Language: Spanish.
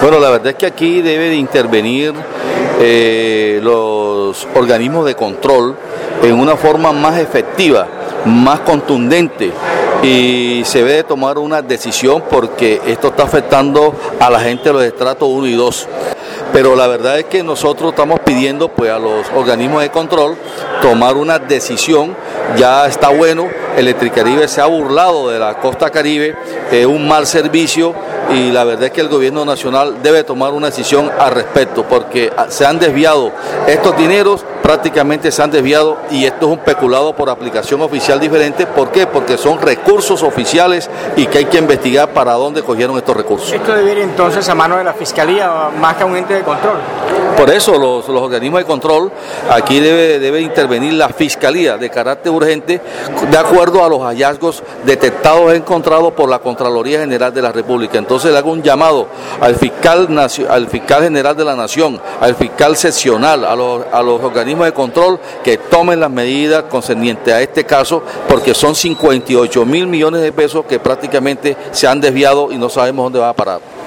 Bueno, la verdad es que aquí debe de intervenir los organismos de control en una forma más efectiva, más contundente, y se debe de tomar una decisión porque esto está afectando a la gente de los estratos 1 y 2. Pero la verdad es que nosotros estamos pidiendo pues a los organismos de control tomar una decisión. Ya está bueno, Electricaribe se ha burlado de la costa Caribe, un mal servicio, y la verdad es que el gobierno nacional debe tomar una decisión al respecto, porque se han desviado estos dineros, prácticamente se han desviado, y esto es un peculado por aplicación oficial diferente. ¿Por qué? Porque son recursos oficiales y que hay que investigar para dónde cogieron estos recursos. ¿Esto debe ir entonces a mano de la Fiscalía más que a un ente de control? Por eso los organismos de control, aquí debe intervenir la Fiscalía de carácter urgente, de acuerdo a los hallazgos detectados e encontrados por la Contraloría General de la República. Entonces le hago un llamado al fiscal general de la Nación, al fiscal seccional, a los organismos de control, que tomen las medidas concernientes a este caso, porque son 58.000 millones de pesos que prácticamente se han desviado y no sabemos dónde va a parar.